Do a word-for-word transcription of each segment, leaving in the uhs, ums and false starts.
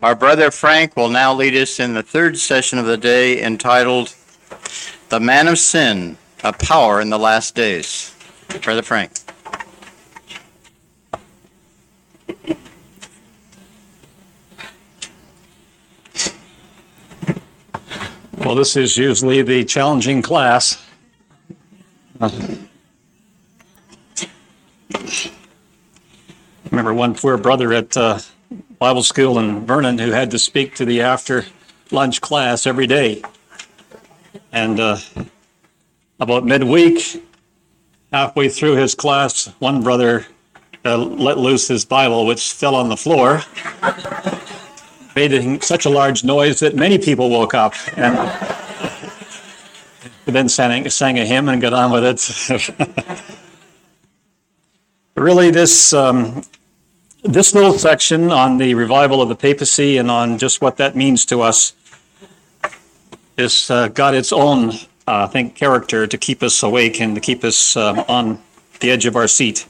Our brother Frank will now lead us in the third session of the day entitled The Man of Sin, a Power in the Last Days. Brother Frank. Well, this is usually the challenging class. Uh, remember one poor brother at uh, Bible school in Vernon who had to speak to the after lunch class every day. And uh, about midweek, halfway through his class, one brother uh, let loose his Bible, which fell on the floor. Made such a large noise that many people woke up and then sang, sang a hymn and got on with it. Really, this um, this little section on the revival of the papacy and on just what that means to us has uh, got its own, uh, I think, character to keep us awake and to keep us uh, on the edge of our seat.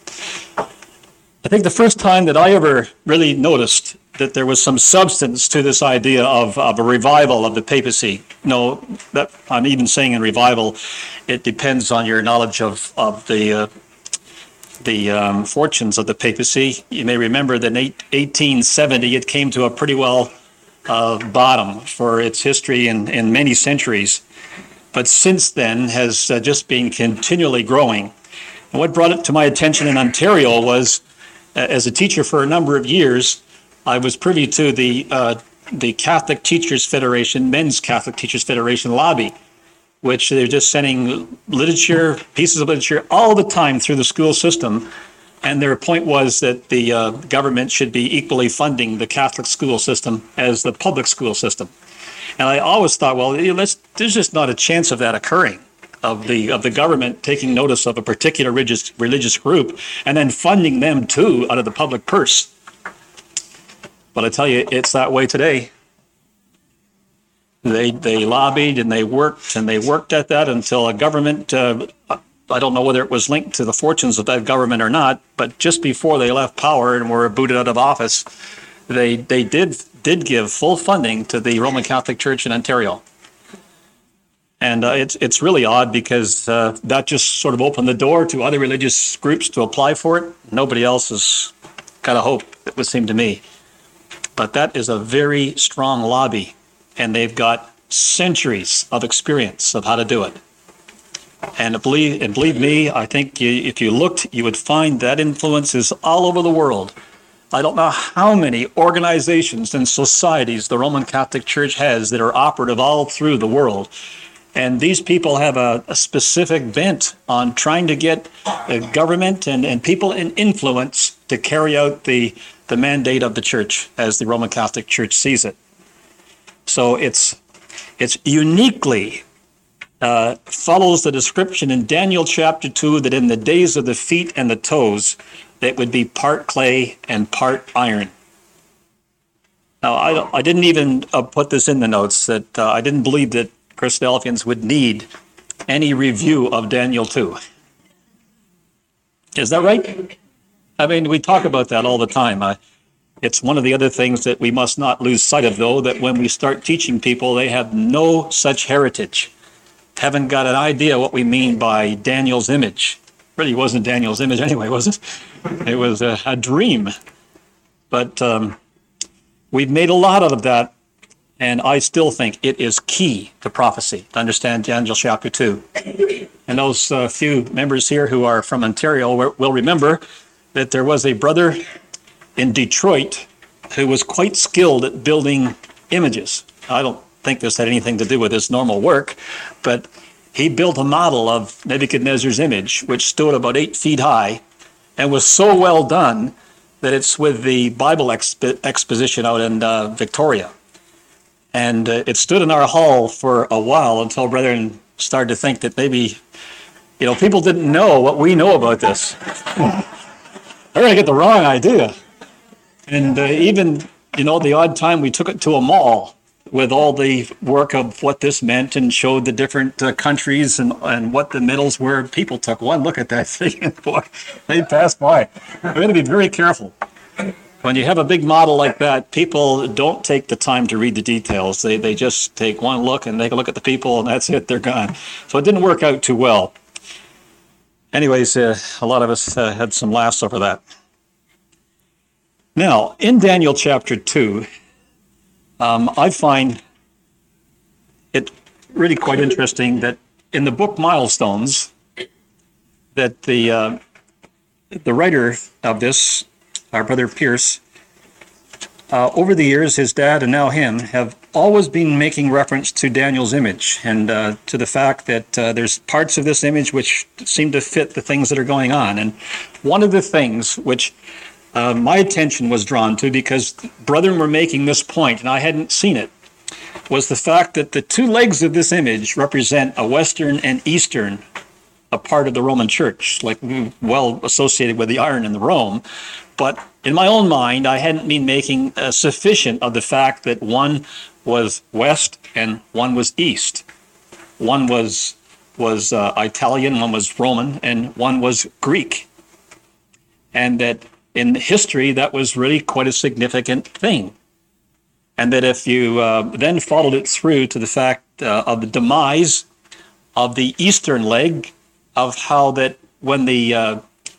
I think the first time that I ever really noticed that there was some substance to this idea of, of a revival of the papacy. No, that I'm even saying in revival, it depends on your knowledge of, of the uh, the um, fortunes of the papacy. You may remember that in eighteen seventy it came to a pretty well uh, bottom for its history in, in many centuries. But since then has uh, just been continually growing. And what brought it to my attention in Ontario was, uh, as a teacher for a number of years, I was privy to the uh, the Catholic Teachers Federation, Men's Catholic Teachers Federation lobby, which they're just sending literature, pieces of literature all the time through the school system. And their point was that the uh, government should be equally funding the Catholic school system as the public school system. And I always thought, well, let's, there's just not a chance of that occurring, of the of the government taking notice of a particular religious religious group and then funding them too out of the public purse. But I tell you, it's that way today. They they lobbied and they worked and they worked at that until a government, uh, I don't know whether it was linked to the fortunes of that government or not, but just before they left power and were booted out of office, they they did did give full funding to the Roman Catholic Church in Ontario. And uh, it's it's really odd because uh, that just sort of opened the door to other religious groups to apply for it. Nobody else has got a hope, it would seem to me. But that is a very strong lobby, and they've got centuries of experience of how to do it. And believe and believe me, I think you, if you looked, you would find that influence is all over the world. I don't know how many organizations and societies the Roman Catholic Church has that are operative all through the world. And these people have a, a specific bent on trying to get the government and, and people in influence to carry out the the mandate of the church as the Roman Catholic Church sees it. So it's it's uniquely uh, follows the description in Daniel chapter two that in the days of the feet and the toes, that would be part clay and part iron. Now, I, don't, I didn't even uh, put this in the notes, that uh, I didn't believe that Christadelphians would need any review of Daniel two. Is that right? I mean, we talk about that all the time. Uh, it's one of the other things that we must not lose sight of, though, that when we start teaching people, they have no such heritage, haven't got an idea what we mean by Daniel's image. Really wasn't Daniel's image anyway, was it? It was a, a dream. But um, we've made a lot out of that, and I still think it is key to prophecy, to understand Daniel chapter two. And those uh, few members here who are from Ontario will remember that there was a brother in Detroit who was quite skilled at building images. I don't think this had anything to do with his normal work, but he built a model of Nebuchadnezzar's image, which stood about eight feet high and was so well done that it's with the Bible expo- exposition out in uh, Victoria. And uh, it stood in our hall for a while until brethren started to think that maybe, you know, people didn't know what we know about this. They're going to get the wrong idea. And uh, even, you know, the odd time we took it to a mall with all the work of what this meant and showed the different uh, countries and, and what the medals were, people took one look at that thing and boy, they passed by. We're going to be very careful. When you have a big model like that, people don't take the time to read the details. They they just take one look and take a look at the people, and that's it, they're gone. So it didn't work out too well. Anyways, uh, a lot of us uh, had some laughs over that. Now, in Daniel chapter two, um, I find it really quite interesting that in the book Milestones, that the uh, the writer of this, our brother Pierce, uh, over the years, his dad and now him have always been making reference to Daniel's image and uh, to the fact that uh, there's parts of this image which seem to fit the things that are going on. And one of the things which uh, my attention was drawn to, because brethren were making this point and I hadn't seen it, was the fact that the two legs of this image represent a Western and Eastern, a part of the Roman Church, like well associated with the iron in the Rome. But in my own mind, I hadn't been making uh, sufficient of the fact that one was West and one was East. One was was uh, Italian, one was Roman, and one was Greek. And that in history, that was really quite a significant thing. And that if you uh, then followed it through to the fact uh, of the demise of the Eastern leg, of how that when the uh,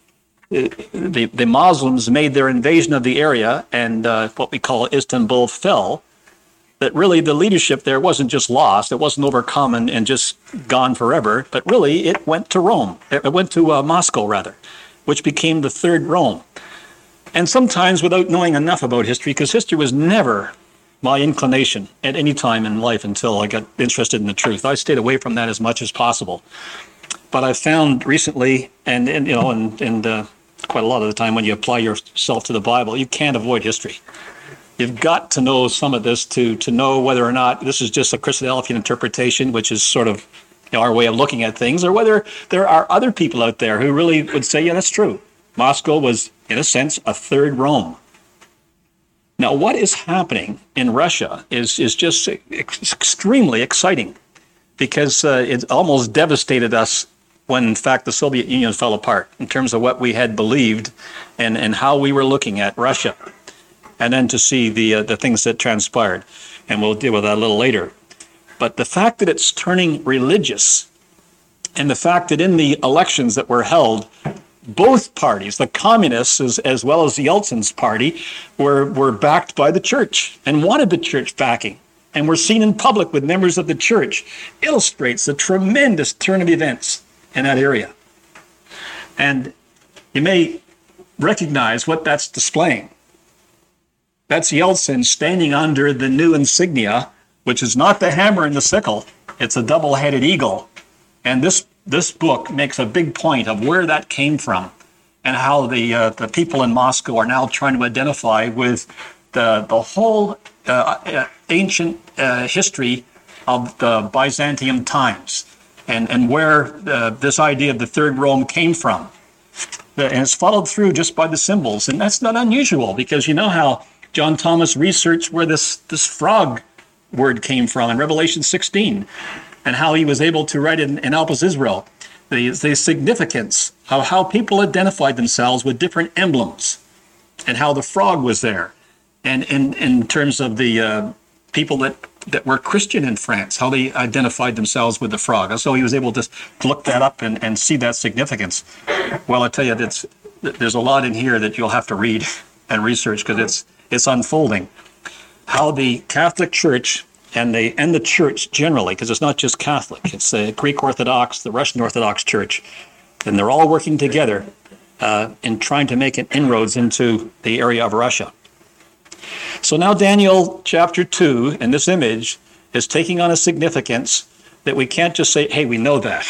the, the Muslims made their invasion of the area and uh, what we call Istanbul fell, that really the leadership there wasn't just lost, it wasn't overcome and, and just gone forever, but really it went to Rome, it went to uh, Moscow rather, which became the third Rome. And sometimes without knowing enough about history, because history was never my inclination at any time in life until I got interested in the truth. I stayed away from that as much as possible. But I found recently, and, and you know, and, and uh, quite a lot of the time when you apply yourself to the Bible, you can't avoid history. You've got to know some of this to to know whether or not this is just a Christadelphian interpretation, which is sort of you know, our way of looking at things, or whether there are other people out there who really would say, yeah, that's true. Moscow was, in a sense, a third Rome. Now, what is happening in Russia is, is just ex- extremely exciting, because uh, it almost devastated us when, in fact, the Soviet Union fell apart in terms of what we had believed and, and how we were looking at Russia. And then to see the uh, the things that transpired. And we'll deal with that a little later. But the fact that it's turning religious, and the fact that in the elections that were held, both parties, the communists as, as well as Yeltsin's party, were, were backed by the church and wanted the church backing, and were seen in public with members of the church, illustrates the tremendous turn of events in that area. And you may recognize what that's displaying. That's Yeltsin standing under the new insignia, which is not the hammer and the sickle, it's a double-headed eagle. And this this book makes a big point of where that came from and how the uh, the people in Moscow are now trying to identify with the the whole uh, ancient uh, history of the Byzantium times, and, and where uh, this idea of the Third Rome came from. And it's followed through just by the symbols, and that's not unusual, because you know how John Thomas researched where this, this frog word came from in Revelation sixteen, and how he was able to write in, in Alpes Israel the, the significance of how people identified themselves with different emblems, and how the frog was there. And in, in terms of the uh, people that, that were Christian in France, how they identified themselves with the frog. And so he was able to look that up and, and see that significance. Well, I tell you, that's, there's a lot in here that you'll have to read and research, because it's it's unfolding. How the Catholic Church and the and the Church generally, because it's not just Catholic, it's the Greek Orthodox, the Russian Orthodox Church, and they're all working together uh, in trying to make an inroads into the area of Russia. So now Daniel chapter two, and this image is taking on a significance that we can't just say, hey, we know that.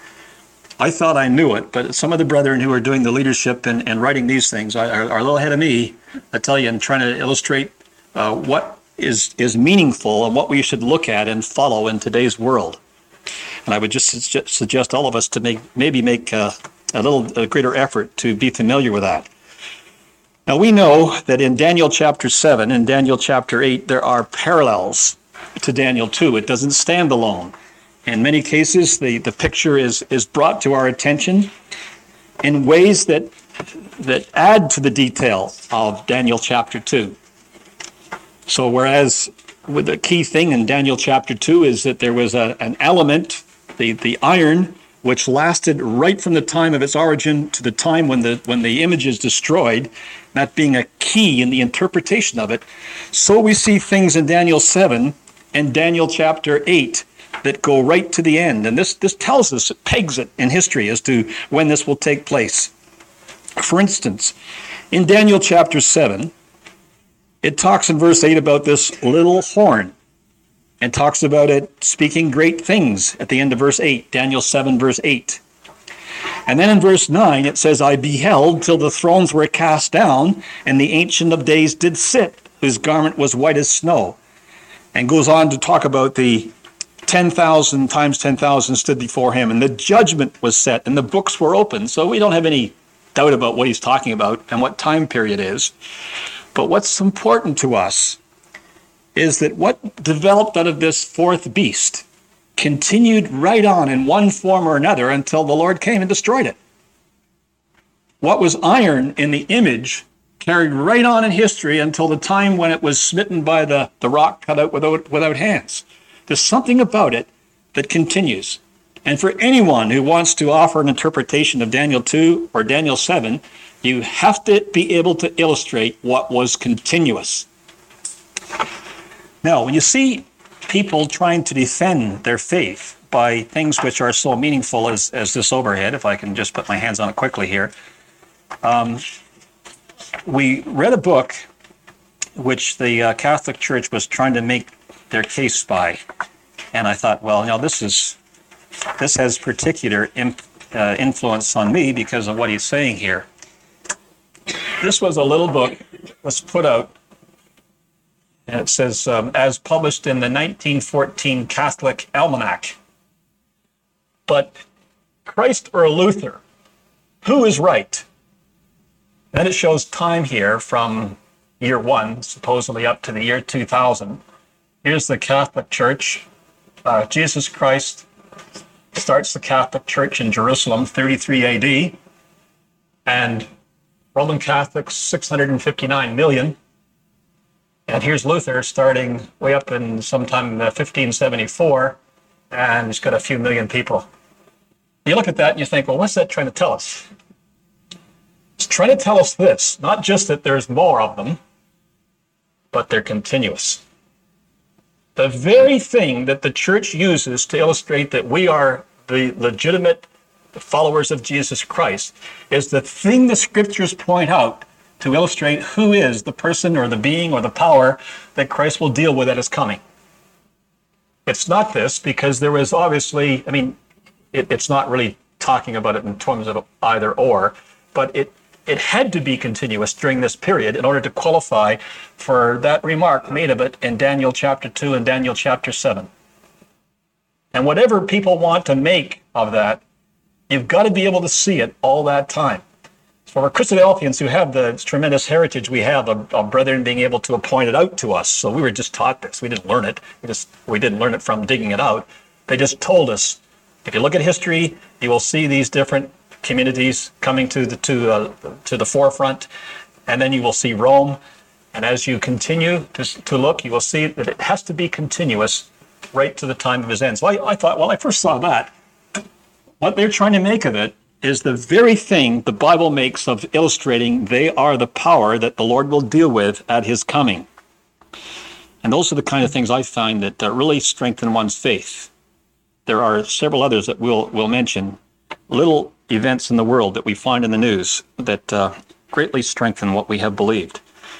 I thought I knew it, but some of the brethren who are doing the leadership and, and writing these things are, are a little ahead of me, I tell you, and trying to illustrate uh, what is, is meaningful and what we should look at and follow in today's world. And I would just su- suggest all of us to make maybe make uh, a little a greater effort to be familiar with that. Now, we know that in Daniel chapter seven and Daniel chapter eight, there are parallels to Daniel two. It doesn't stand alone. In many cases, the, the picture is, is brought to our attention in ways that that add to the detail of Daniel chapter two. So whereas with the key thing in Daniel chapter two is that there was a, an element, the, the iron, which lasted right from the time of its origin to the time when the when the image is destroyed, that being a key in the interpretation of it. So we see things in Daniel seven and Daniel chapter eight that go right to the end. And this, this tells us, it pegs it in history as to when this will take place. For instance, in Daniel chapter seven, it talks in verse eight about this little horn and talks about it speaking great things at the end of verse eight, Daniel seven, verse eight. And then in verse nine, it says, I beheld till the thrones were cast down, and the Ancient of Days did sit, whose garment was white as snow. And goes on to talk about the ten thousand times ten thousand stood before him, and the judgment was set, and the books were opened. So we don't have any doubt about what he's talking about and what time period is. But what's important to us is that what developed out of this fourth beast continued right on in one form or another until the Lord came and destroyed it. What was iron in the image carried right on in history until the time when it was smitten by the, the rock cut out without, without hands. There's something about it that continues. And for anyone who wants to offer an interpretation of Daniel two or Daniel seven, you have to be able to illustrate what was continuous. Now, when you see people trying to defend their faith by things which are so meaningful as, as this overhead, if I can just put my hands on it quickly here, um, we read a book which the uh, Catholic Church was trying to make their case by. And I thought, well, you know, this is this has particular imp, uh, influence on me because of what he's saying here. This was a little book that was put out, and it says, um, as published in the nineteen fourteen Catholic Almanac. But Christ or Luther, who is right? And then it shows time here from year one, supposedly up to the year two thousand. Here's the Catholic Church. Uh, Jesus Christ starts the Catholic Church in Jerusalem, thirty-three A D, and Roman Catholics, six hundred fifty-nine million. And here's Luther starting way up in sometime in fifteen seventy-four, and he's got a few million people. You look at that and you think, well, what's that trying to tell us? It's trying to tell us this, not just that there's more of them, but they're continuous. The very thing that the church uses to illustrate that we are the legitimate followers of Jesus Christ is the thing the scriptures point out to illustrate who is the person or the being or the power that Christ will deal with at his coming. It's not this, because there was obviously, I mean, it, it's not really talking about it in terms of either or, but it It had to be continuous during this period in order to qualify for that remark made of it in Daniel chapter two and Daniel chapter seven. And whatever people want to make of that, you've got to be able to see it all that time. For our Christadelphians who have the tremendous heritage we have of, of brethren being able to point it out to us, so we were just taught this. We didn't learn it. We just we didn't learn it from digging it out. They just told us, if you look at history, you will see these different communities coming to the to uh, to the forefront, and then you will see Rome. And as you continue to to look, you will see that it has to be continuous right to the time of his end. So I, I thought, well, I first saw that. What they're trying to make of it is the very thing the Bible makes of illustrating they are the power that the Lord will deal with at his coming. And those are the kind of things I find that uh, really strengthen one's faith. There are several others that we'll we'll mention. Little events in the world that we find in the news that uh, greatly strengthen what we have believed.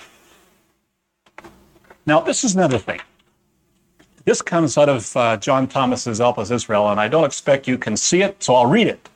Now, this is another thing. This comes out of uh, John Thomas's Elpis Israel, and I don't expect you can see it, so I'll read it.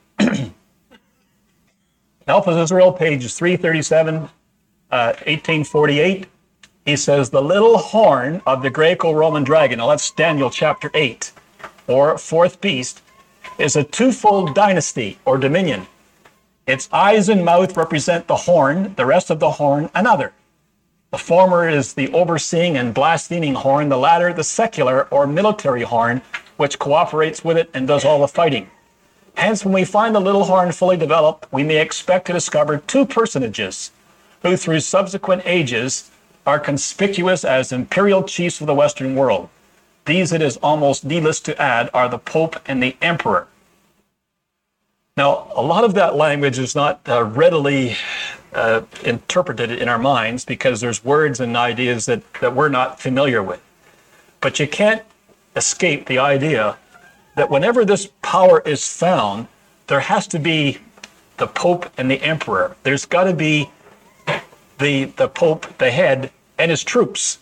Elpis Israel, page three thirty-seven, uh, eighteen forty-eight. He says, the little horn of the Greco-Roman dragon, now that's Daniel chapter eight, or fourth beast, is a twofold dynasty or dominion. Its eyes and mouth represent the horn, the rest of the horn another. The former is the overseeing and blaspheming horn, the latter the secular or military horn, which cooperates with it and does all the fighting. Hence, when we find the little horn fully developed, we may expect to discover two personages who, through subsequent ages, are conspicuous as imperial chiefs of the Western world. These, it is almost needless to add, are the Pope and the Emperor. Now, a lot of that language is not uh, readily uh, interpreted in our minds because there's words and ideas that, that we're not familiar with. But you can't escape the idea that whenever this power is found, there has to be the Pope and the Emperor. There's got to be the, the Pope, the head, and his troops.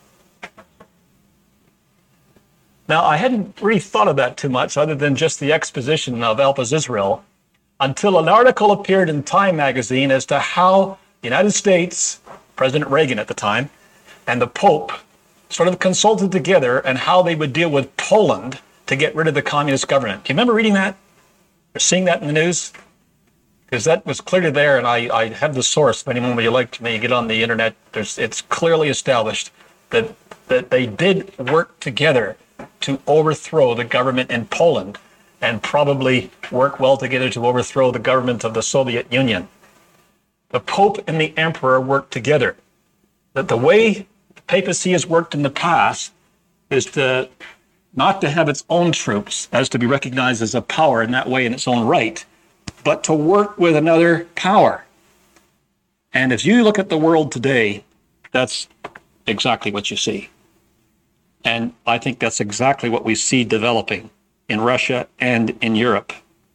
Now, I hadn't really thought of that too much other than just the exposition of Elpis Israel until an article appeared in Time magazine as to how the United States, President Reagan at the time, and the Pope sort of consulted together and how they would deal with Poland to get rid of the communist government. Do you remember reading that or seeing that in the news? Because that was clearly there, and I, I have the source. If anyone would like to me, get on the internet. There's, it's clearly established that, that they did work together to overthrow the government in Poland and probably work well together to overthrow the government of the Soviet Union. The Pope and the Emperor worked together. That the way the papacy has worked in the past is to not to have its own troops as to be recognized as a power in that way in its own right, but to work with another power. And if you look at the world today, that's exactly what you see. And I think that's exactly what we see developing in Russia and in Europe.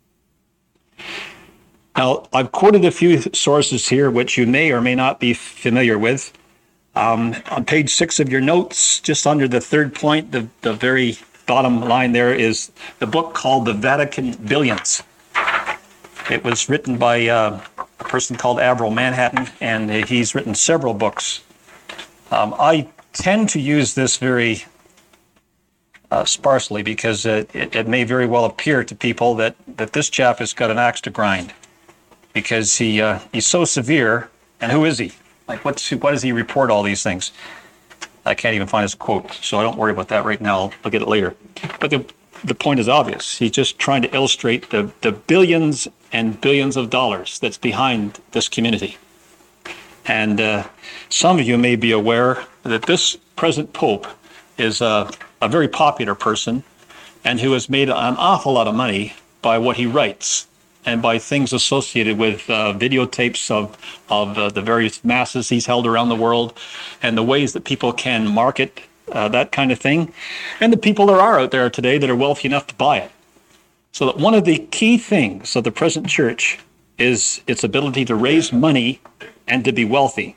Now, I've quoted a few sources here which you may or may not be familiar with. Um, on page six of your notes, just under the third point, the, the very bottom line there is the book called The Vatican Billions. It was written by uh, a person called Averell Manhattan, and he's written several books. Um, I tend to use this very uh, sparsely because uh, it, it may very well appear to people that, that this chap has got an axe to grind because he uh, he's so severe. And who is he? Like, what's, why does he report all these things? I can't even find his quote, so I don't worry about that right now. I'll, I'll get it later. But the, the point is obvious. He's just trying to illustrate the, the billions and billions of dollars that's behind this community. And uh, some of you may be aware that this present Pope is a, a very popular person and who has made an awful lot of money by what he writes and by things associated with uh, videotapes of, of uh, the various masses he's held around the world and the ways that people can market uh, that kind of thing, and the people there are out there today that are wealthy enough to buy it. So that one of the key things of the present church is its ability to raise money and to be wealthy.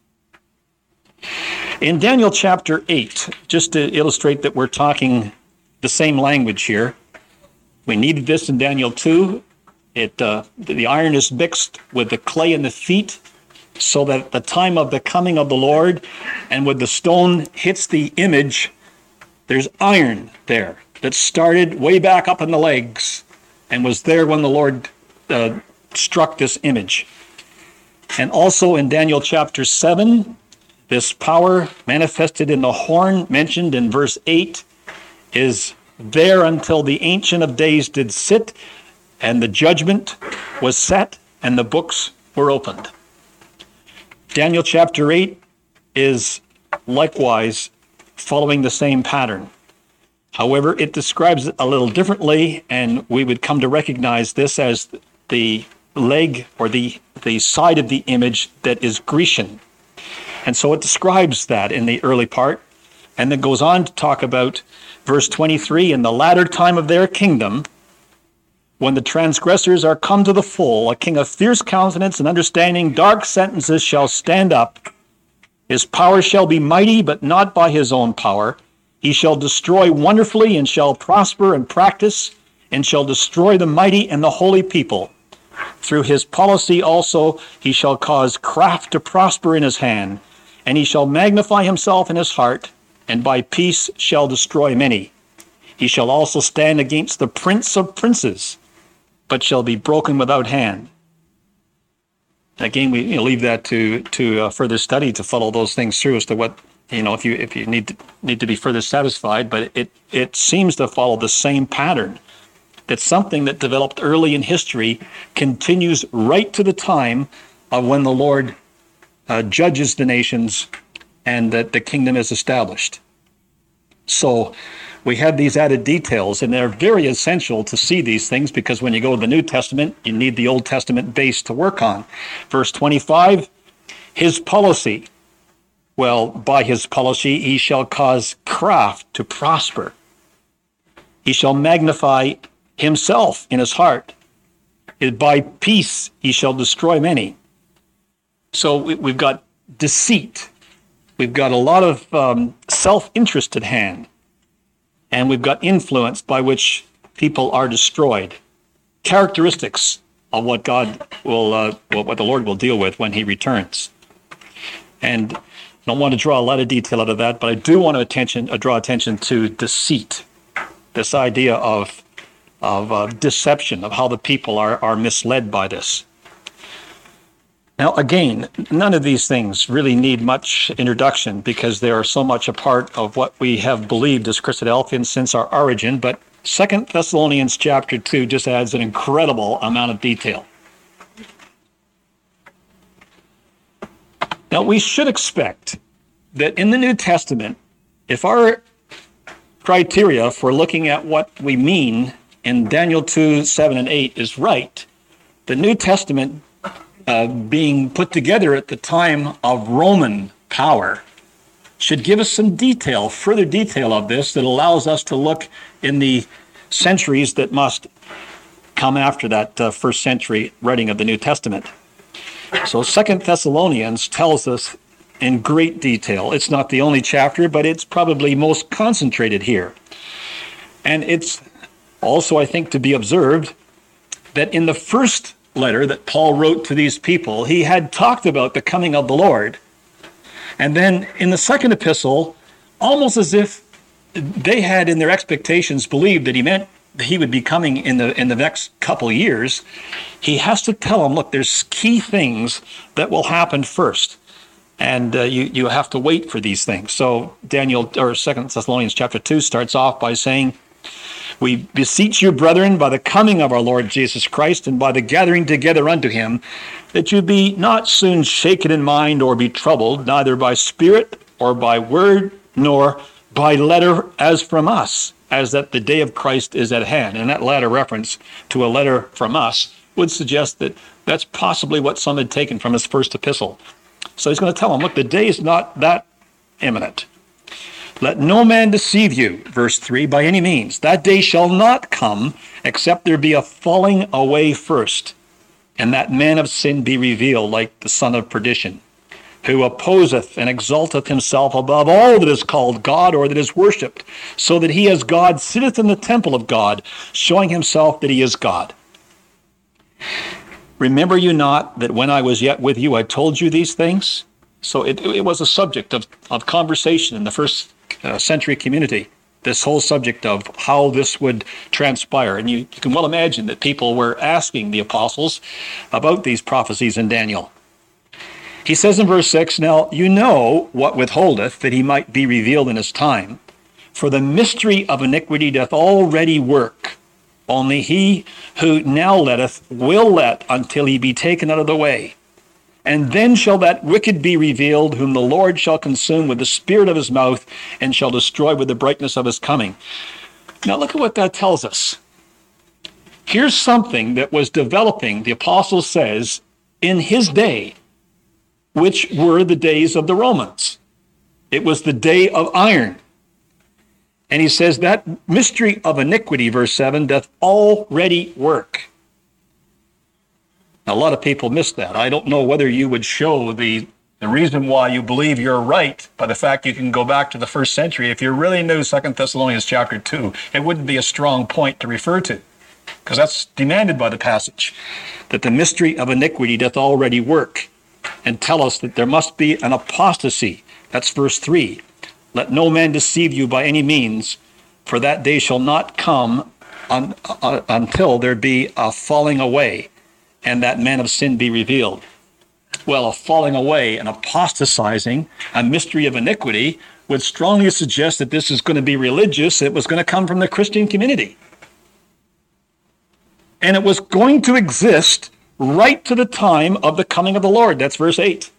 In Daniel chapter eight, just to illustrate that we're talking the same language here, we needed this in Daniel two. It, uh, the iron is mixed with the clay in the feet so that at the time of the coming of the Lord and when the stone hits the image, there's iron there that started way back up in the legs and was there when the Lord uh, struck this image. And also in Daniel chapter seven, this power manifested in the horn mentioned in verse eight is there until the Ancient of Days did sit, and the judgment was set, and the books were opened. Daniel chapter eight is likewise following the same pattern. However, it describes it a little differently, and we would come to recognize this as the leg or the, the side of the image that is Grecian. And so it describes that in the early part, and then goes on to talk about verse twenty-three, in the latter time of their kingdom, when the transgressors are come to the full, a king of fierce countenance and understanding dark sentences shall stand up. His power shall be mighty, but not by his own power. He shall destroy wonderfully and shall prosper and practice, and shall destroy the mighty and the holy people. Through his policy also he shall cause craft to prosper in his hand, and he shall magnify himself in his heart, and by peace shall destroy many. He shall also stand against the prince of princes, but shall be broken without hand. Again, we you know, leave that to to uh, further study to follow those things through as to what you know if you if you need to need to be further satisfied. But it it seems to follow the same pattern that something that developed early in history continues right to the time of when the Lord uh, judges the nations and that the kingdom is established. So we have these added details, and they're very essential to see these things, because when you go to the New Testament, you need the Old Testament base to work on. Verse twenty-five, his policy. Well, by his policy he shall cause craft to prosper. He shall magnify himself in his heart. By peace he shall destroy many. So we've got deceit. We've got a lot of um, self-interest at hand. And we've got influence by which people are destroyed. Characteristics of what God will, uh, what the Lord will deal with when he returns. And I don't want to draw a lot of detail out of that, but I do want to attention, uh, draw attention to deceit. This idea of, of uh, deception, of how the people are, are misled by this. Now, again, none of these things really need much introduction, because they are so much a part of what we have believed as Christadelphians since our origin, but Second Thessalonians chapter two just adds an incredible amount of detail. Now, we should expect that in the New Testament, if our criteria for looking at what we mean in Daniel two, seven, and eight is right, the New Testament Uh, being put together at the time of Roman power should give us some detail, further detail of this, that allows us to look in the centuries that must come after that uh, first century writing of the New Testament. So Second Thessalonians tells us in great detail. It's not the only chapter, but it's probably most concentrated here. And it's also, I think, to be observed that in the first letter that Paul wrote to these people, he had talked about the coming of the Lord. And then in the second epistle, almost as if they had in their expectations believed that he meant that he would be coming in the in the next couple years, he has to tell them, look, there's key things that will happen first. And uh, you, you have to wait for these things. So Daniel, or Second Thessalonians chapter two starts off by saying, we beseech you, brethren, by the coming of our Lord Jesus Christ, and by the gathering together unto him, that you be not soon shaken in mind, or be troubled, neither by spirit, or by word, nor by letter as from us, as that the day of Christ is at hand. And that latter reference to a letter from us would suggest that that's possibly what some had taken from his first epistle. So he's going to tell them, look, the day is not that imminent. Let no man deceive you, verse three, by any means. That day shall not come, except there be a falling away first, and that man of sin be revealed, like the son of perdition, who opposeth and exalteth himself above all that is called God, or that is worshipped, so that he as God sitteth in the temple of God, showing himself that he is God. Remember you not that when I was yet with you, I told you these things? So it, it was a subject of, of conversation in the first uh, century community, this whole subject of how this would transpire. And you, you can well imagine that people were asking the apostles about these prophecies in Daniel. He says in verse six, now you know what withholdeth, that he might be revealed in his time. For the mystery of iniquity doth already work. Only he who now letteth will let until he be taken out of the way. And then shall that wicked be revealed, whom the Lord shall consume with the spirit of his mouth, and shall destroy with the brightness of his coming. Now look at what that tells us. Here's something that was developing, the apostle says, in his day, which were the days of the Romans. It was the day of iron. And he says that mystery of iniquity, verse seven, doth already work. Now, a lot of people miss that. I don't know whether you would show the, the reason why you believe you're right by the fact you can go back to the first century. If you really knew Second Thessalonians chapter two, it wouldn't be a strong point to refer to, because that's demanded by the passage, that the mystery of iniquity doth already work, and tell us that there must be an apostasy. That's verse three. Let no man deceive you by any means, for that day shall not come un, uh, until there be a falling away, and that man of sin be revealed. Well, a falling away, an apostatizing, a mystery of iniquity would strongly suggest that this is going to be religious. It was going to come from the Christian community. And it was going to exist right to the time of the coming of the Lord. That's verse eight.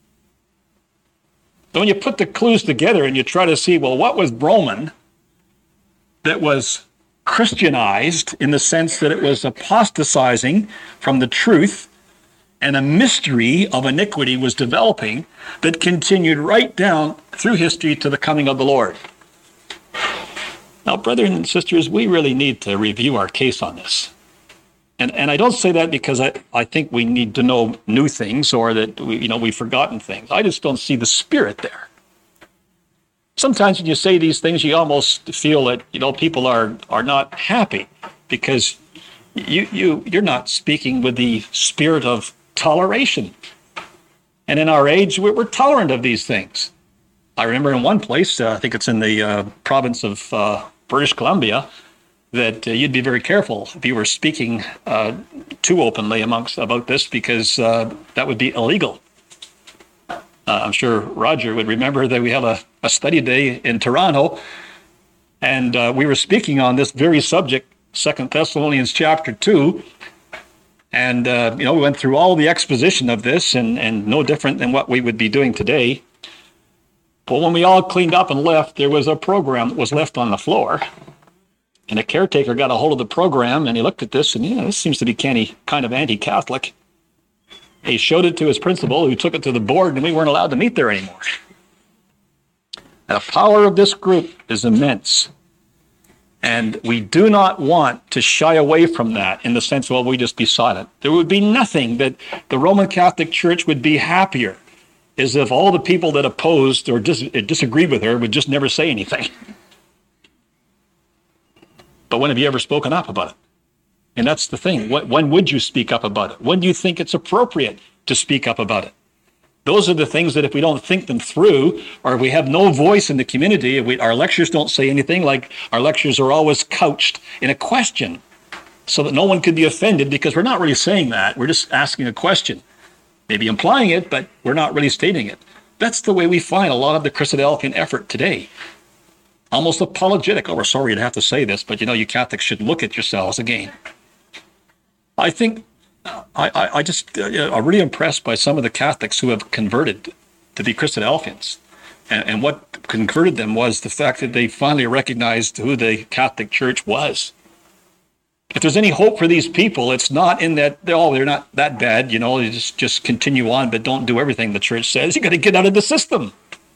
So when you put the clues together and you try to see, well, what was Roman that was Christianized in the sense that it was apostatizing from the truth, and a mystery of iniquity was developing that continued right down through history to the coming of the Lord. Now, brothers and sisters, we really need to review our case on this. And and I don't say that because I, I think we need to know new things or that we, you know, we've forgotten things. I just don't see the spirit there. Sometimes when you say these things, you almost feel that, you know, people are, are not happy because you, you, you're not speaking with the spirit of toleration. And in our age, we're, we're tolerant of these things. I remember in one place, uh, I think it's in the uh, province of uh, British Columbia, that uh, you'd be very careful if you were speaking uh, too openly amongst about this because uh, that would be illegal. Uh, I'm sure Roger would remember that we had a, a study day in Toronto, and uh, we were speaking on this very subject, Second Thessalonians chapter two, and uh, you know we went through all the exposition of this, and, and no different than what we would be doing today. But when we all cleaned up and left, there was a program that was left on the floor. And a caretaker got a hold of the program, and he looked at this, and, you know, this seems to be kind of anti-Catholic. He showed it to his principal, who took it to the board, and we weren't allowed to meet there anymore. The power of this group is immense. And we do not want to shy away from that in the sense, well, we just be silent. There would be nothing that the Roman Catholic Church would be happier as if all the people that opposed or dis- disagreed with her would just never say anything. But when have you ever spoken up about it? And that's the thing. When would you speak up about it? When do you think it's appropriate to speak up about it? Those are the things that if we don't think them through, or if we have no voice in the community, if we, our lectures don't say anything, like our lectures are always couched in a question so that no one could be offended, because we're not really saying that. We're just asking a question, maybe implying it, but we're not really stating it. That's the way we find a lot of the Christadelphian effort today. Almost apologetic. Oh, we're sorry to have to say this, but you know, you Catholics should look at yourselves again. I think uh, I, I, I just uh, I'm really impressed by some of the Catholics who have converted to be Christadelphians. And, and what converted them was the fact that they finally recognized who the Catholic Church was. If there's any hope for these people, it's not in that, oh, they're not that bad, you know, you just, just continue on, but don't do everything the church says. You got to get out of the system.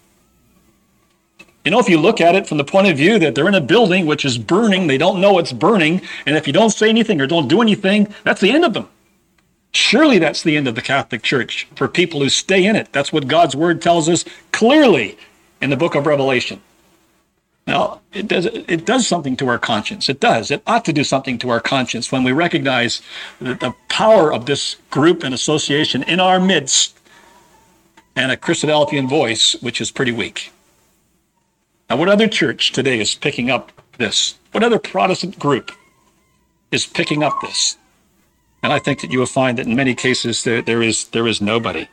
You know, if you look at it from the point of view that they're in a building which is burning, they don't know it's burning, and if you don't say anything or don't do anything, that's the end of them. Surely that's the end of the Catholic Church for people who stay in it. That's what God's Word tells us clearly in the book of Revelation. Now, it does, it does something to our conscience. It does. It ought to do something to our conscience when we recognize the, the power of this group and association in our midst and a Christadelphian voice, which is pretty weak. Now, what other church today is picking up this? What other Protestant group is picking up this? And I think that you will find that in many cases there, there is there is nobody.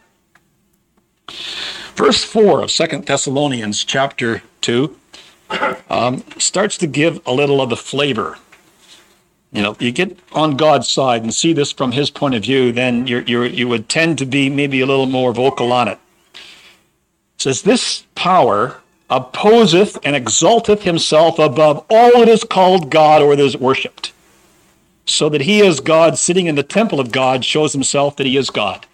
Verse four of Second Thessalonians chapter two um, starts to give a little of the flavor. You know, you get on God's side and see this from his point of view, then you're, you're, you would tend to be maybe a little more vocal on it. It says, this power opposeth and exalteth himself above all that is called God or that is worshipped, so that he as God sitting in the temple of God shows himself that he is God.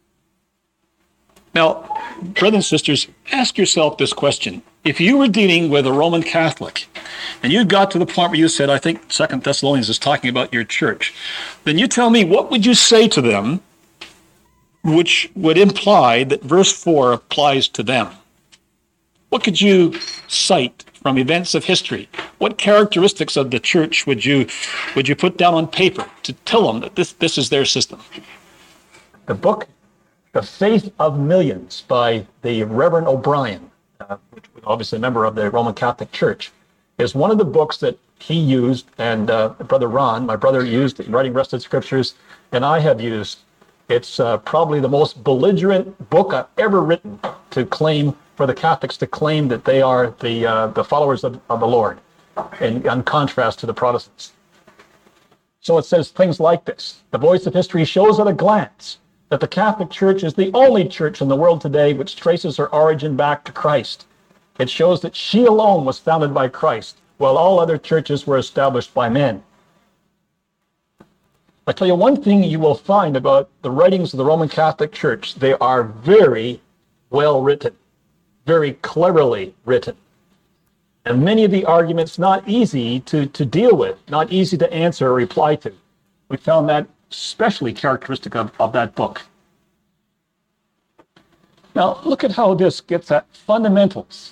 Now, brothers and sisters, ask yourself this question. If you were dealing with a Roman Catholic and you got to the point where you said, I think Second Thessalonians is talking about your church, then you tell me, what would you say to them which would imply that verse four applies to them? What could you cite from events of history? What characteristics of the church would you would you put down on paper to tell them that this, this is their system? The book, The Faith of Millions, by the Reverend O'Brien, uh, which was obviously a member of the Roman Catholic Church, is one of the books that he used, and uh, Brother Ron, my brother, used in writing Rested Scriptures, and I have used. It's uh, probably the most belligerent book I've ever written to claim for the Catholics to claim that they are the uh, the followers of, of the Lord, in, in contrast to the Protestants. So it says things like this. The voice of history shows at a glance that the Catholic Church is the only church in the world today which traces her origin back to Christ. It shows that she alone was founded by Christ, while all other churches were established by men. I tell you one thing you will find about the writings of the Roman Catholic Church: they are very well written, very cleverly written. And many of the arguments not easy to, to deal with, not easy to answer or reply to. We found that especially characteristic of, of that book. Now, look at how this gets at fundamentals.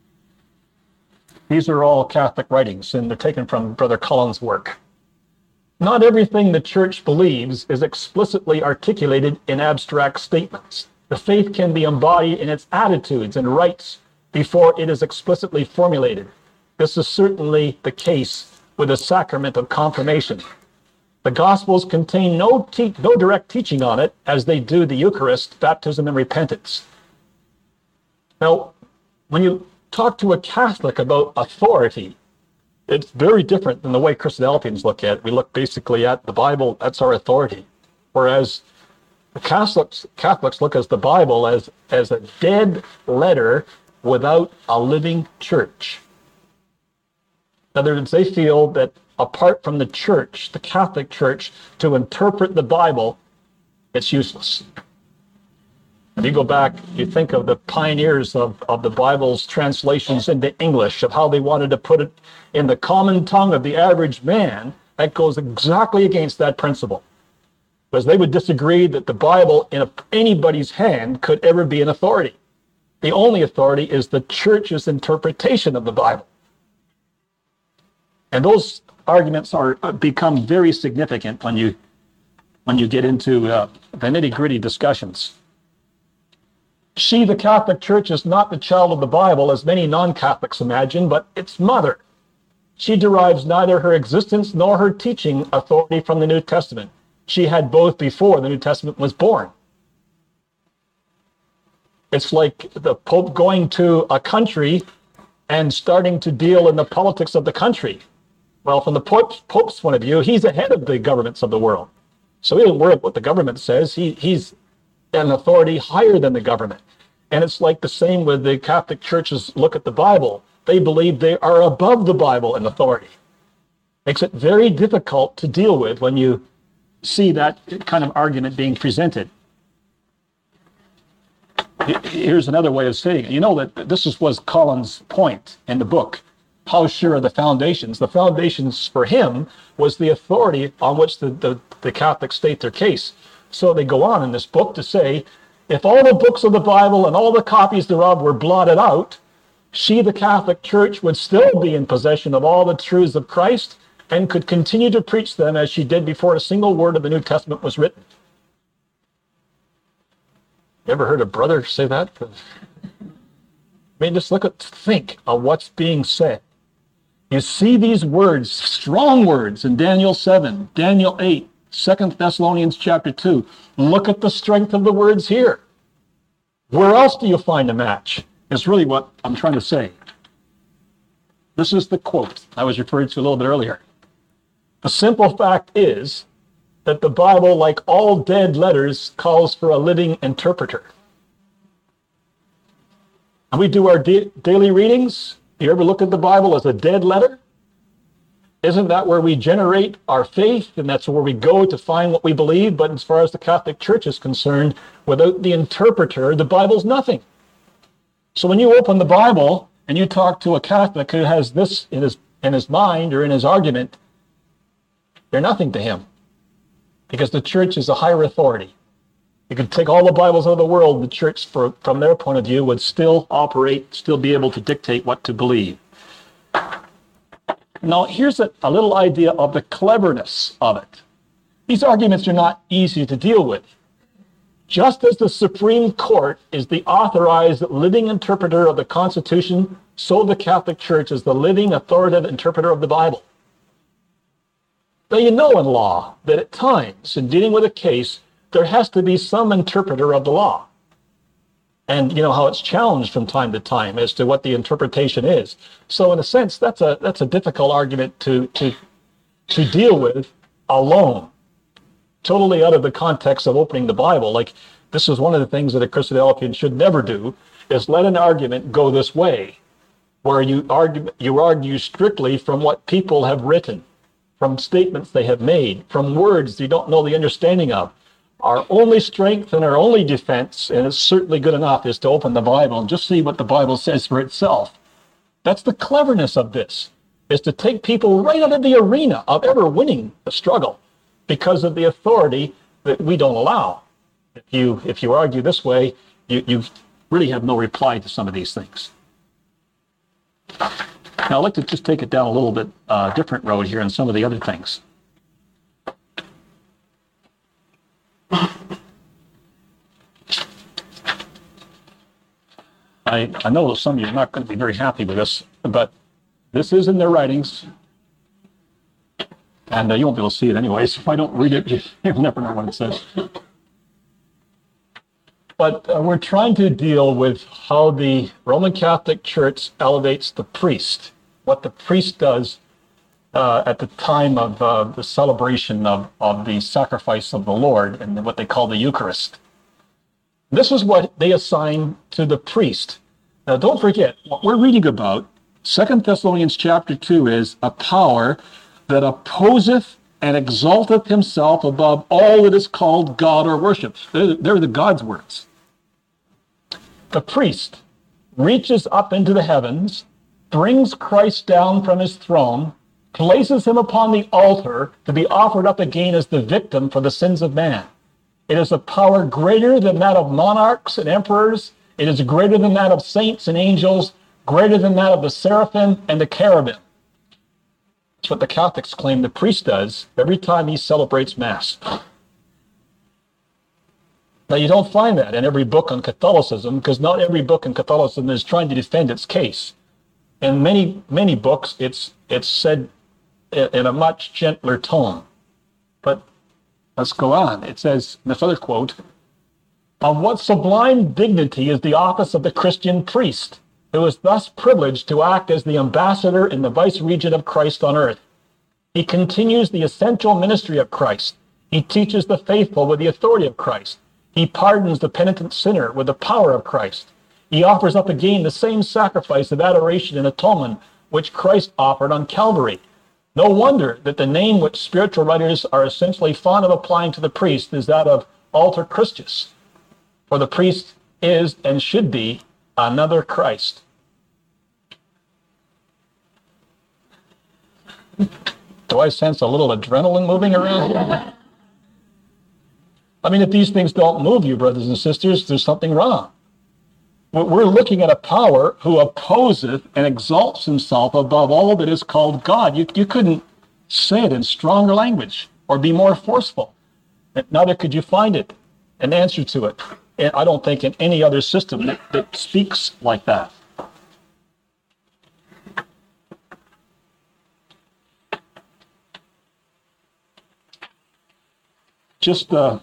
These are all Catholic writings, and they're taken from Brother Cullen's work. Not everything the Church believes is explicitly articulated in abstract statements. The faith can be embodied in its attitudes and rites before it is explicitly formulated. This is certainly the case with the sacrament of confirmation. The Gospels contain no, te- no direct teaching on it, as they do the Eucharist, baptism, and repentance. Now, when you talk to a Catholic about authority, it's very different than the way Christadelphians look at it. We look basically at the Bible, that's our authority. Whereas the Catholics, Catholics look at the Bible as, as a dead letter without a living church. In other words, they feel that apart from the church, the Catholic Church, to interpret the Bible, it's useless. If you go back, you think of the pioneers of, of the Bible's translations into English, of how they wanted to put it in the common tongue of the average man, that goes exactly against that principle. Because they would disagree that the Bible in a, anybody's hand could ever be an authority. The only authority is the church's interpretation of the Bible. And those arguments are become very significant when you when you get into uh, the nitty-gritty discussions. She, the Catholic Church, is not the child of the Bible, as many non-Catholics imagine, but its mother. She derives neither her existence nor her teaching authority from the New Testament. She had both before the New Testament was born. It's like the Pope going to a country and starting to deal in the politics of the country. Well, from the Pope's, Pope's point of view, he's ahead of the governments of the world. So he doesn't worry about what the government says. He, he's an authority higher than the government. And it's like the same with the Catholic churches look at the Bible. They believe they are above the Bible in authority. Makes it very difficult to deal with when you see that kind of argument being presented. Here's another way of saying it. You know that this is, was Cullen's point in the book. How sure are the foundations? The foundations for him was the authority on which the, the, the Catholics state their case. So they go on in this book to say, if all the books of the Bible and all the copies thereof were blotted out, she, the Catholic Church, would still be in possession of all the truths of Christ and could continue to preach them as she did before a single word of the New Testament was written. You ever heard a brother say that? I mean, just look at, think of what's being said. You see these words, strong words in Daniel seven, Daniel eight, Second Thessalonians chapter two. Look at the strength of the words here. Where else do you find a match? Is really what I'm trying to say. This is the quote I was referring to a little bit earlier. The simple fact is that the Bible, like all dead letters, calls for a living interpreter. And we do our da- daily readings. You ever look at the Bible as a dead letter? Isn't that where we generate our faith, and that's where we go to find what we believe? But as far as the Catholic Church is concerned, without the interpreter, the Bible's nothing. So when you open the Bible and you talk to a Catholic who has this in his in his mind or in his argument, they're nothing to him, because the Church is a higher authority. You could take all the Bibles out of the world, the Church, for, from their point of view, would still operate, still be able to dictate what to believe. Now, here's a, a little idea of the cleverness of it. These arguments are not easy to deal with. Just as the Supreme Court is the authorized living interpreter of the Constitution, so the Catholic Church is the living authoritative interpreter of the Bible. Now, you know in law that at times, in dealing with a case, there has to be some interpreter of the law. And you know how it's challenged from time to time as to what the interpretation is. So in a sense, that's a that's a difficult argument to to to deal with. alone, totally out of the context of opening the Bible. Like, this is one of the things that a Christadelphian should never do, is let an argument go this way, where you argue, you argue strictly from what people have written, from statements they have made, from words you don't know the understanding of. Our only strength and our only defense, and it's certainly good enough, is to open the Bible and just see what the Bible says for itself. That's the cleverness of this, is to take people right out of the arena of ever winning the struggle because of the authority that we don't allow. If you if you argue this way, you, you really have no reply to some of these things. Now, I'd like to just take it down a little bit uh, different road here on some of the other things. I, I know that some of you are not going to be very happy with this, but this is in their writings, and uh, you won't be able to see it anyway, so if I don't read it, you, you'll never know what it says. But uh, we're trying to deal with how the Roman Catholic Church elevates the priest, what the priest does uh, at the time of uh, the celebration of, of the sacrifice of the Lord and what they call the Eucharist. This is what they assign to the priest. Now, don't forget, what we're reading about, Second Thessalonians chapter two, is a power that opposeth and exalteth himself above all that is called God or worship. They're, they're the God's words. The priest reaches up into the heavens, brings Christ down from his throne, places him upon the altar to be offered up again as the victim for the sins of man. It is a power greater than that of monarchs and emperors. It is greater than that of saints and angels, greater than that of the seraphim and the cherubim. That's what the Catholics claim the priest does every time he celebrates Mass. Now, you don't find that in every book on Catholicism, because not every book in Catholicism is trying to defend its case. In many, many books, it's it's said in a much gentler tone. But let's go on. It says, in this other quote, "Of what sublime dignity is the office of the Christian priest, who is thus privileged to act as the ambassador and the vice-regent of Christ on earth. He continues the essential ministry of Christ. He teaches the faithful with the authority of Christ. He pardons the penitent sinner with the power of Christ. He offers up again the same sacrifice of adoration and atonement which Christ offered on Calvary. No wonder that the name which spiritual writers are essentially fond of applying to the priest is that of alter Christus. For the priest is and should be another Christ." Do I sense a little adrenaline moving around here? I mean, if these things don't move you, brothers and sisters, there's something wrong. We're looking at a power who opposeth and exalts himself above all that is called God. You, you couldn't say it in stronger language or be more forceful. Neither could you find it, an answer to it. And I don't think in any other system that, that speaks like that. Just, uh,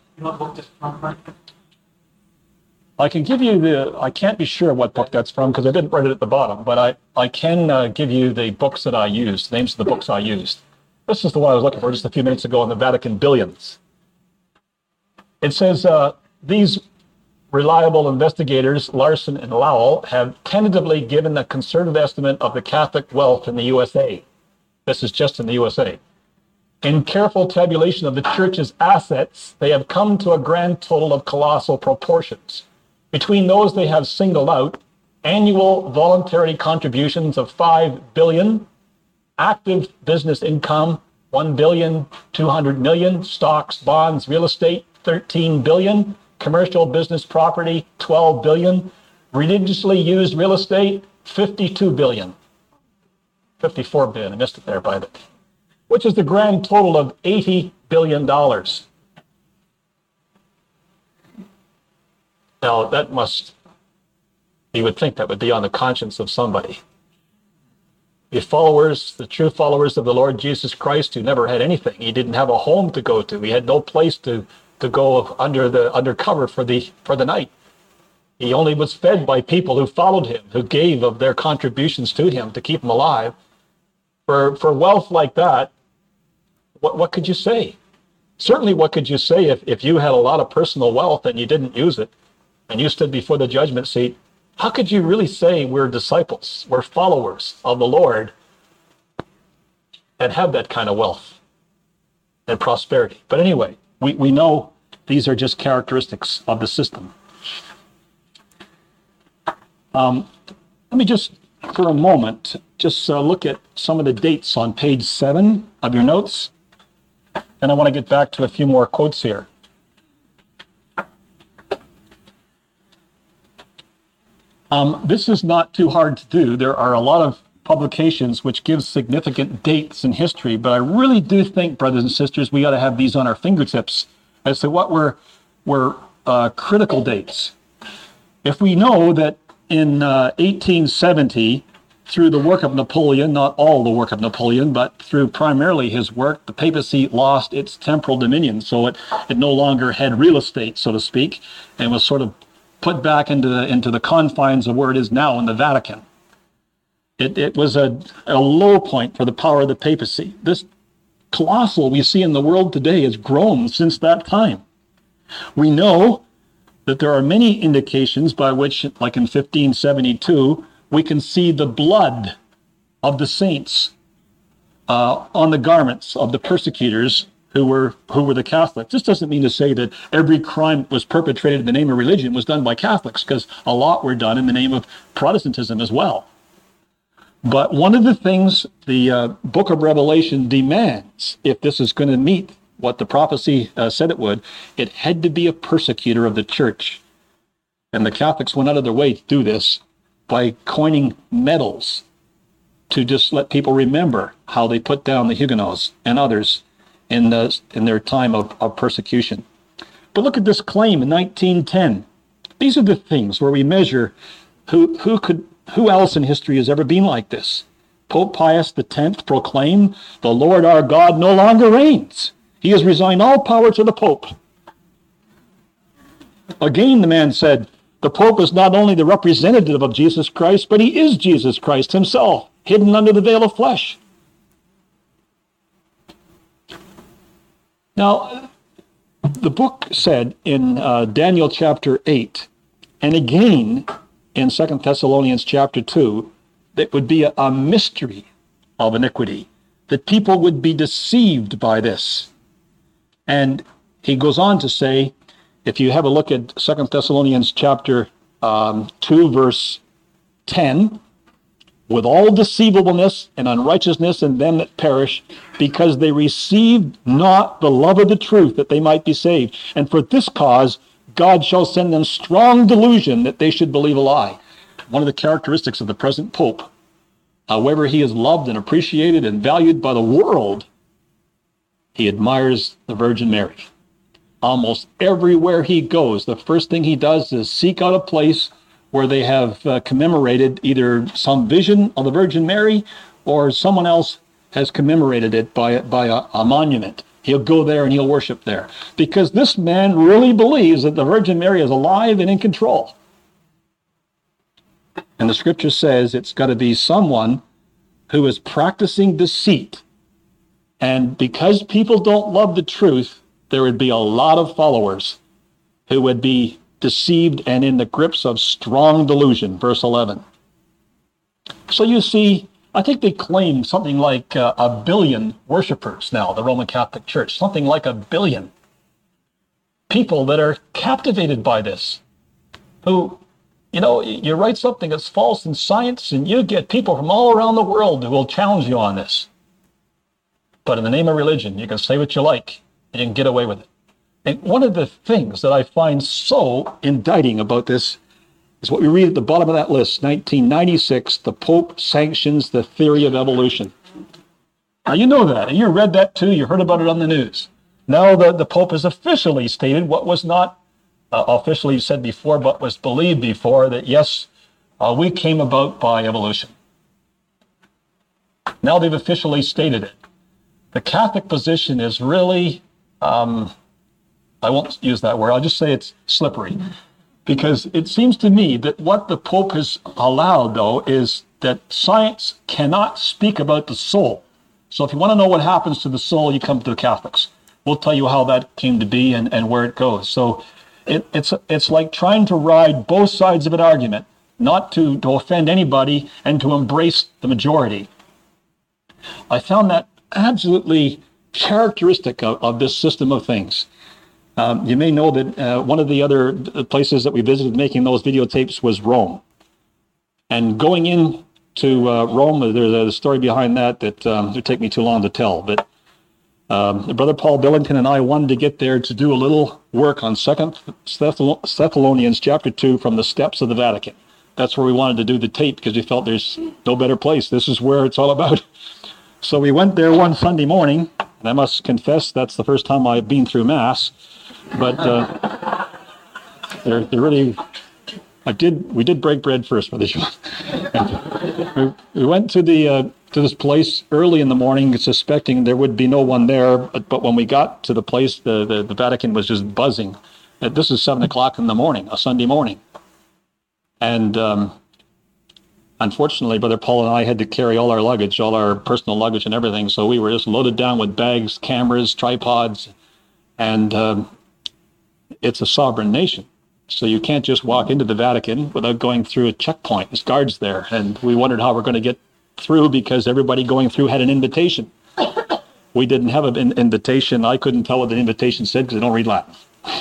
I can give you the, I can't be sure what book that's from because I didn't write it at the bottom, but I, I can uh, give you the books that I used, the names of the books I used. This is the one I was looking for just a few minutes ago on the Vatican billions. It says, uh, these reliable investigators, Larson and Lowell, have tentatively given a conservative estimate of the Catholic wealth in the U S A. This is just in the U S A. In careful tabulation of the church's assets, they have come to a grand total of colossal proportions. Between those they have singled out, annual voluntary contributions of five billion dollars, active business income one billion two hundred million dollars, stocks, bonds, real estate thirteen billion dollars, commercial business property twelve billion dollars, religiously used real estate fifty-two billion dollars. fifty-four billion dollars, I missed it there by the which is the grand total of eighty billion dollars. Now, that must, you would think that would be on the conscience of somebody. The followers, the true followers of the Lord Jesus Christ, who never had anything. He didn't have a home to go to. He had no place to, to go under the undercover for the for the night. He only was fed by people who followed him, who gave of their contributions to him to keep him alive. For, for wealth like that, what, what could you say? Certainly, what could you say if, if you had a lot of personal wealth and you didn't use it, and you stood before the judgment seat? How could you really say we're disciples, we're followers of the Lord, and have that kind of wealth and prosperity? But anyway, we, we know these are just characteristics of the system. Um, let me just, for a moment, just uh, look at some of the dates on page seven of your notes. And I want to get back to a few more quotes here. Um, this is not too hard to do. There are a lot of publications which give significant dates in history, but I really do think, brothers and sisters, we ought to have these on our fingertips as to what were, were uh, critical dates. If we know that in uh, eighteen seventy, through the work of Napoleon, not all the work of Napoleon, but through primarily his work, the papacy lost its temporal dominion. So it, it no longer had real estate, so to speak, and was sort of put back into the, into the confines of where it is now in the Vatican. It, it was a, a low point for the power of the papacy. This colossal we see in the world today has grown since that time. We know that there are many indications by which, like in fifteen seventy-two, we can see the blood of the saints uh, on the garments of the persecutors who were who were the Catholics. This doesn't mean to say that every crime that was perpetrated in the name of religion was done by Catholics, because a lot were done in the name of Protestantism as well. But one of the things the uh, book of Revelation demands, if this is going to meet what the prophecy uh, said it would, it had to be a persecutor of the church. And the Catholics went out of their way to do this by coining medals to just let people remember how they put down the Huguenots and others in, the, in their time of, of persecution. But look at this claim in nineteen ten. These are the things where we measure who, who, could, who else in history has ever been like this. Pope Pius the tenth proclaimed, "The Lord our God no longer reigns. He has resigned all power to the Pope." Again, the man said, "The Pope is not only the representative of Jesus Christ, but he is Jesus Christ himself, hidden under the veil of flesh." Now, the book said in uh, Daniel chapter eight, and again in Second Thessalonians chapter two, that would be a, a mystery of iniquity, that people would be deceived by this. And he goes on to say, if you have a look at Second Thessalonians chapter um, two, verse ten, "With all deceivableness and unrighteousness in them that perish, because they received not the love of the truth, that they might be saved. And for this cause God shall send them strong delusion, that they should believe a lie." One of the characteristics of the present Pope, however he is loved and appreciated and valued by the world, he admires the Virgin Mary. Almost everywhere he goes, the first thing he does is seek out a place where they have uh, commemorated either some vision of the Virgin Mary or someone else has commemorated it by, by a, a monument. He'll go there and he'll worship there, because this man really believes that the Virgin Mary is alive and in control. And the scripture says it's got to be someone who is practicing deceit. And because people don't love the truth, there would be a lot of followers who would be deceived and in the grips of strong delusion. Verse eleven. So you see, I think they claim something like uh, a billion worshipers now, the Roman Catholic Church, something like a billion people that are captivated by this, who, you know, you write something that's false in science and you get people from all around the world who will challenge you on this. But in the name of religion, you can say what you like and you can get away with it. And one of the things that I find so indicting about this is what we read at the bottom of that list. nineteen ninety-six, the Pope sanctions the theory of evolution. Now, you know that, and you read that too. You heard about it on the news. Now the, the Pope has officially stated what was not uh, officially said before, but was believed before, that yes, uh, we came about by evolution. Now they've officially stated it. The Catholic position is really, um, I won't use that word, I'll just say it's slippery. Because it seems to me that what the Pope has allowed, though, is that science cannot speak about the soul. So if you want to know what happens to the soul, you come to the Catholics. We'll tell you how that came to be and, and where it goes. So it, it's it's like trying to ride both sides of an argument, not to, to offend anybody and to embrace the majority. I found that absolutely characteristic of, of this system of things. Um, you may know that uh, one of the other places that we visited making those videotapes was Rome. And going in to uh, Rome, there's a story behind that that um, it would take me too long to tell. But um, Brother Paul Billington and I wanted to get there to do a little work on Second Thessalonians chapter two from the steps of the Vatican. That's where we wanted to do the tape because we felt there's no better place. This is where it's all about. So we went there one Sunday morning, and I must confess that's the first time I've been through Mass. But uh, they're, they're really, I did, we did break bread first, Brother John. we, we went to the uh, to this place early in the morning, suspecting there would be no one there. But, but when we got to the place, the, the, the Vatican was just buzzing. Uh, This is seven o'clock in the morning, a Sunday morning. And um, unfortunately, Brother Paul and I had to carry all our luggage, all our personal luggage and everything. So we were just loaded down with bags, cameras, tripods, and um, it's a sovereign nation. So you can't just walk into the Vatican without going through a checkpoint. There's guards there. And we wondered how we're going to get through because everybody going through had an invitation. We didn't have an invitation. I couldn't tell what the invitation said because I don't read Latin.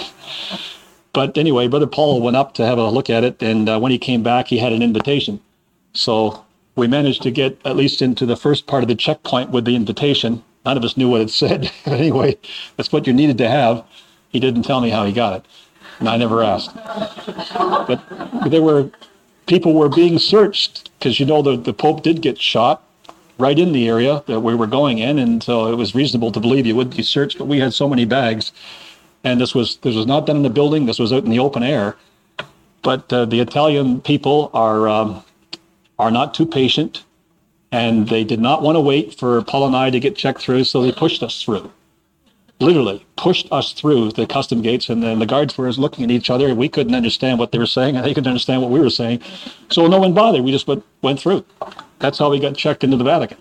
But anyway, Brother Paul went up to have a look at it. And uh, when he came back, he had an invitation. So we managed to get at least into the first part of the checkpoint with the invitation. None of us knew what it said. But anyway, that's what you needed to have. He didn't tell me how he got it. And I never asked. But there were, people were being searched because, you know, the, the Pope did get shot right in the area that we were going in. And so it was reasonable to believe he would be searched. But we had so many bags. And this was, this was not done in the building. This was out in the open air. But uh, the Italian people are, um, are not too patient. And they did not want to wait for Paul and I to get checked through. So they pushed us through. Literally pushed us through the custom gates, and then the guards were looking at each other, and we couldn't understand what they were saying, and they couldn't understand what we were saying. So no one bothered. We just went, went through. That's how we got checked into the Vatican.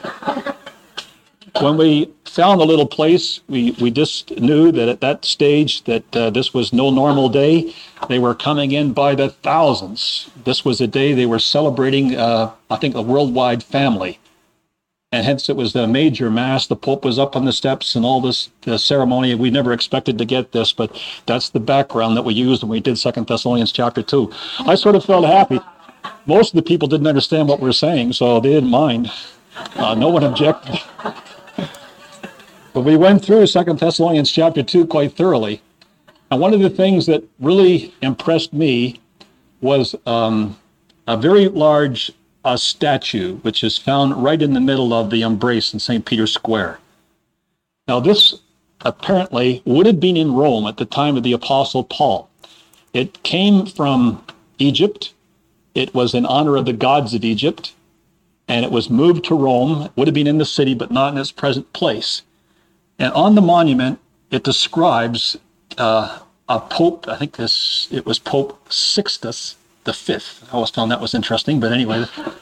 When we found a little place, we, we just knew that at that stage that uh, this was no normal day. They were coming in by the thousands. This was a day they were celebrating, uh, I think, a worldwide family. And hence it was the major mass. The Pope was up on the steps and all this the ceremony. We never expected to get this, but that's the background that we used when we did Second Thessalonians chapter two. I sort of felt happy. Most of the people didn't understand what we were saying, so they didn't mind. Uh, no one objected. But we went through Second Thessalonians chapter two quite thoroughly. And one of the things that really impressed me was um, a very large a statue, which is found right in the middle of the embrace in Saint Peter's Square. Now, this apparently would have been in Rome at the time of the Apostle Paul. It came from Egypt. It was in honor of the gods of Egypt, and it was moved to Rome. It would have been in the city, but not in its present place. And on the monument, it describes uh, a pope. I think this it was Pope Sixtus the Fifth. I always found that was interesting, but anyway.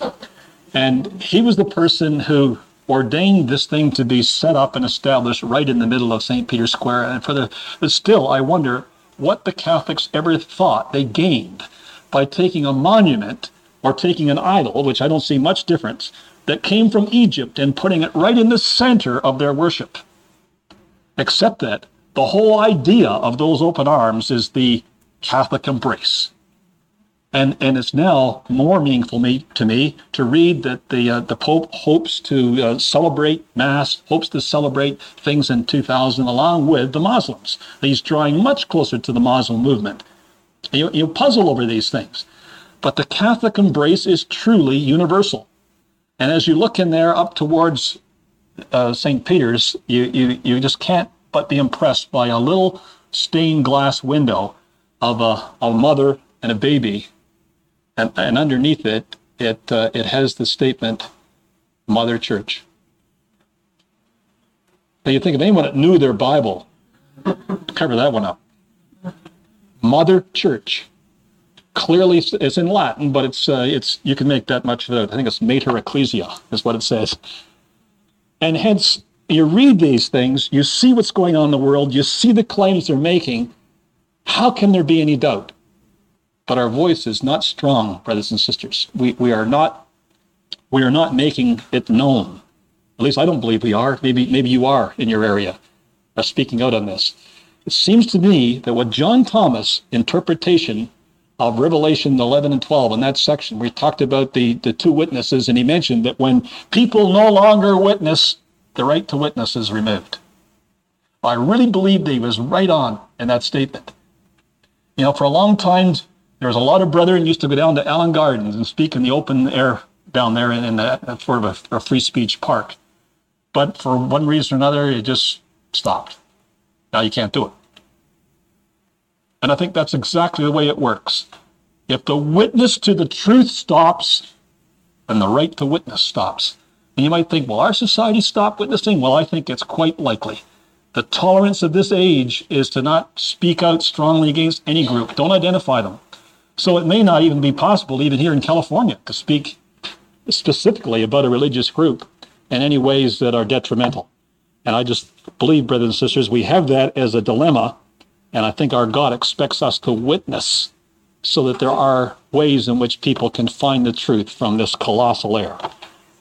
And he was the person who ordained this thing to be set up and established right in the middle of Saint Peter's Square. And for the, but still, I wonder what the Catholics ever thought they gained by taking a monument or taking an idol, which I don't see much difference, that came from Egypt and putting it right in the center of their worship. Except that the whole idea of those open arms is the Catholic embrace. And and it's now more meaningful me, to me to read that the uh, the Pope hopes to uh, celebrate Mass, hopes to celebrate things in two thousand along with the Muslims. He's drawing much closer to the Muslim movement. You, you puzzle over these things. But the Catholic embrace is truly universal. And as you look in there up towards uh, Saint Peter's, you, you, you just can't but be impressed by a little stained glass window of a, a mother and a baby. And, and underneath it, it uh, it has the statement, Mother Church. Now you think of anyone that knew their Bible, cover that one up. Mother Church. Clearly, it's in Latin, but it's uh, it's you can make that much of it. I think it's Mater Ecclesia is what it says. And hence, you read these things, you see what's going on in the world, you see the claims they're making. How can there be any doubt? But our voice is not strong, brothers and sisters. We, we are not, we are not making it known. At least I don't believe we are. Maybe, maybe you are in your area, are speaking out on this. It seems to me that what John Thomas' interpretation of Revelation eleven and twelve in that section, where he talked about the, the two witnesses, and he mentioned that when people no longer witness, the right to witness is removed. I really believe that he was right on in that statement. You know, for a long time, there was a lot of brethren used to go down to Allen Gardens and speak in the open air down there in, in a, sort of a, a free speech park. But for one reason or another, it just stopped. Now you can't do it. And I think that's exactly the way it works. If the witness to the truth stops, then the right to witness stops. And you might think, well, our society stopped witnessing? Well, I think it's quite likely. The tolerance of this age is to not speak out strongly against any group. Don't identify them. So it may not even be possible, even here in California, to speak specifically about a religious group in any ways that are detrimental. And I just believe, brothers and sisters, we have that as a dilemma. And I think our God expects us to witness so that there are ways in which people can find the truth from this colossal error.